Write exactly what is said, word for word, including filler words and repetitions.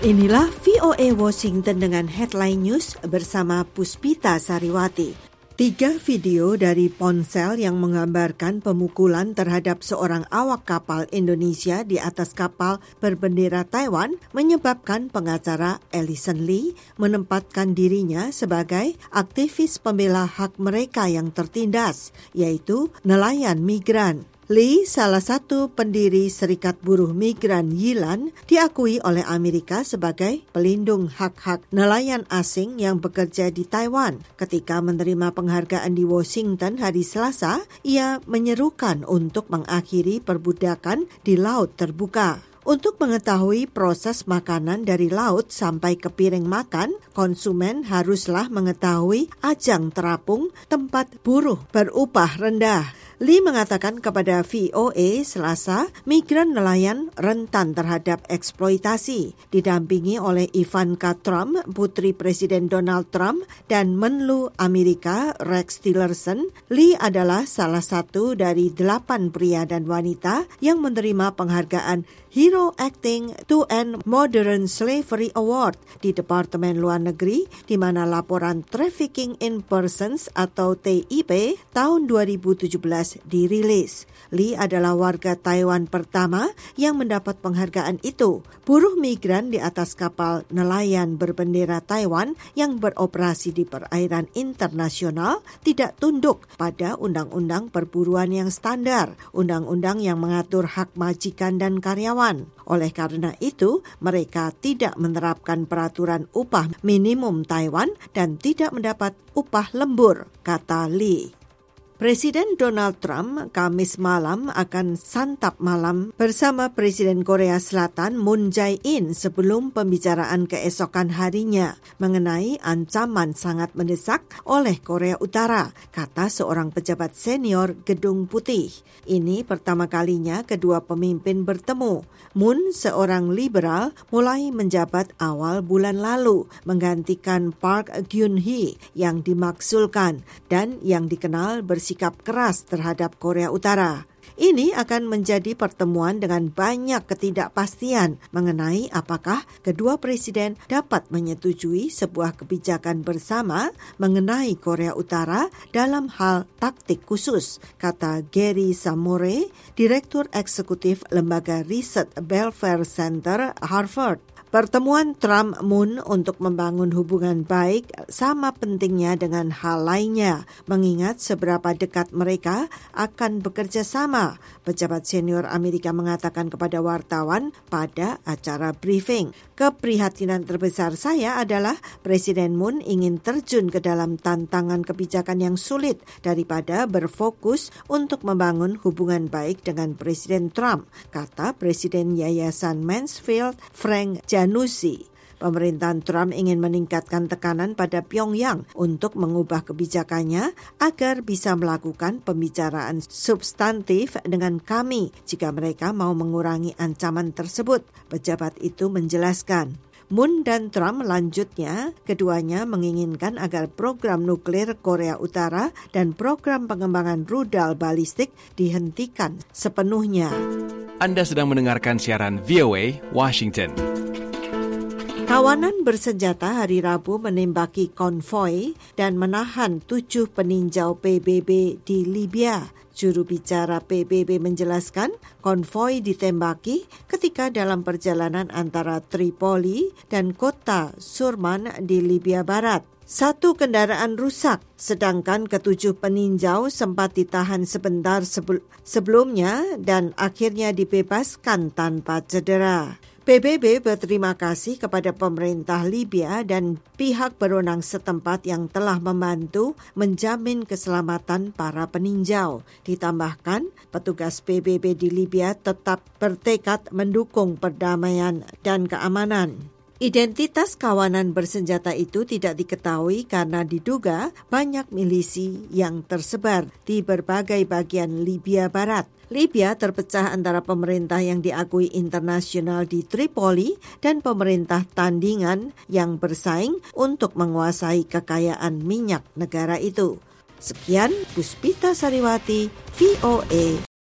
Inilah V O A Washington dengan headline news bersama Puspita Sariwati. Tiga video dari ponsel yang menggambarkan pemukulan terhadap seorang awak kapal Indonesia di atas kapal berbendera Taiwan menyebabkan pengacara Ellison Lee menempatkan dirinya sebagai aktivis pembela hak mereka yang tertindas, yaitu nelayan migran. Lee, salah satu pendiri Serikat Buruh Migran Yilan, diakui oleh Amerika sebagai pelindung hak-hak nelayan asing yang bekerja di Taiwan. Ketika menerima penghargaan di Washington hari Selasa, ia menyerukan untuk mengakhiri perbudakan di laut terbuka. Untuk mengetahui proses makanan dari laut sampai ke piring makan, konsumen haruslah mengetahui ajang terapung tempat buruh berupah rendah. Lee mengatakan kepada V O A Selasa, migran nelayan rentan terhadap eksploitasi, didampingi oleh Ivanka Trump, putri Presiden Donald Trump, dan Menlu Amerika Rex Tillerson. Lee adalah salah satu dari delapan pria dan wanita yang menerima penghargaan Hero Acting to End Modern Slavery Award di Departemen Luar Negeri, di mana laporan Trafficking in Persons atau T I P tahun dua ribu tujuh belas dirilis. Lee adalah warga Taiwan pertama yang mendapat penghargaan itu. Buruh migran di atas kapal nelayan berbendera Taiwan yang beroperasi di perairan internasional tidak tunduk pada undang-undang perburuan yang standar, undang-undang yang mengatur hak majikan dan karyawan. Oleh karena itu, mereka tidak menerapkan peraturan upah minimum Taiwan dan tidak mendapat upah lembur, kata Lee. Presiden Donald Trump Kamis malam akan santap malam bersama Presiden Korea Selatan Moon Jae-in sebelum pembicaraan keesokan harinya mengenai ancaman sangat mendesak oleh Korea Utara, kata seorang pejabat senior Gedung Putih. Ini pertama kalinya kedua pemimpin bertemu. Moon, seorang liberal, mulai menjabat awal bulan lalu, menggantikan Park Geun-hye yang dimaksulkan dan yang dikenal bersikap keras terhadap Korea Utara. Ini akan menjadi pertemuan dengan banyak ketidakpastian mengenai apakah kedua presiden dapat menyetujui sebuah kebijakan bersama mengenai Korea Utara dalam hal taktik khusus, kata Gary Samore, Direktur Eksekutif Lembaga Riset Belfer Center, Harvard. Pertemuan Trump-Moon untuk membangun hubungan baik sama pentingnya dengan hal lainnya, mengingat seberapa dekat mereka akan bekerja sama, pejabat senior Amerika mengatakan kepada wartawan pada acara briefing. Keprihatinan terbesar saya adalah Presiden Moon ingin terjun ke dalam tantangan kebijakan yang sulit daripada berfokus untuk membangun hubungan baik dengan Presiden Trump, kata Presiden Yayasan Mansfield Frank Janusi. Pemerintahan Trump ingin meningkatkan tekanan pada Pyongyang untuk mengubah kebijakannya agar bisa melakukan pembicaraan substantif dengan kami jika mereka mau mengurangi ancaman tersebut, pejabat itu menjelaskan. Moon dan Trump lanjutnya, keduanya menginginkan agar program nuklir Korea Utara dan program pengembangan rudal balistik dihentikan sepenuhnya. Anda sedang mendengarkan siaran V O A Washington. Kawanan bersenjata hari Rabu menembaki konvoi dan menahan tujuh peninjau P B B di Libya. Juru bicara P B B menjelaskan konvoi ditembaki ketika dalam perjalanan antara Tripoli dan kota Surman di Libya Barat. Satu kendaraan rusak, sedangkan ketujuh peninjau sempat ditahan sebentar sebelumnya dan akhirnya dibebaskan tanpa cedera. P B B berterima kasih kepada pemerintah Libya dan pihak berwenang setempat yang telah membantu menjamin keselamatan para peninjau. Ditambahkan, petugas P B B di Libya tetap bertekad mendukung perdamaian dan keamanan. Identitas kawanan bersenjata itu tidak diketahui karena diduga banyak milisi yang tersebar di berbagai bagian Libya Barat. Libya terpecah antara pemerintah yang diakui internasional di Tripoli dan pemerintah tandingan yang bersaing untuk menguasai kekayaan minyak negara itu. Sekian, Puspita Sariwati, V O A